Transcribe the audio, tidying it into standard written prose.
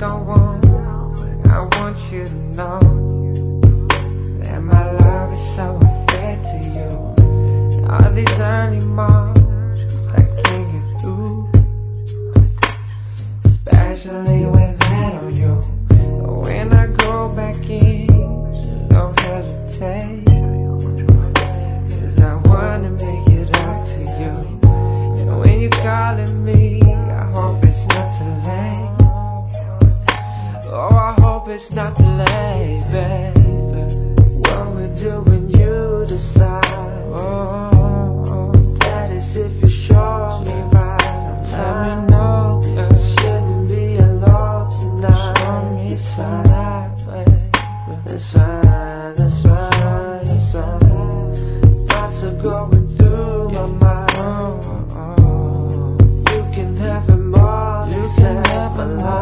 go on. I want you to know that my love is so unfair to you. All these early mornings I can't get through, especially when I on you. When I go back in, don't hesitate, 'cause I wanna make it up to you. And when you're calling me, I hope it's not too late. Oh, I hope it's not too late, baby. What we do when you decide, oh, that is if you show me right. Tell me no, shouldn't be alone tonight. Show me some light, baby. That's right, that's right, that's right. Thoughts are going through my mind. You can have it all, you can have my life.